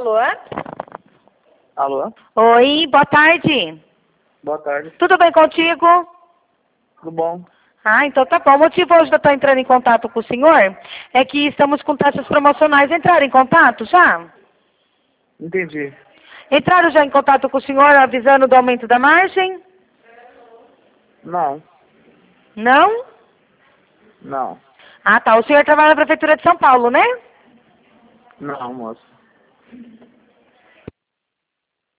Alô? Alô? Oi, boa tarde. Boa tarde. Tudo bem contigo? Tudo bom? Ah, então tá bom. O motivo hoje de eu estar entrando em contato com o senhor é que estamos com taxas promocionais. Entraram em contato já? Entendi. Entraram já em contato com o senhor avisando do aumento da margem? Não. Não? Não. Ah, tá. O senhor trabalha na Prefeitura de São Paulo, né? Não, moço.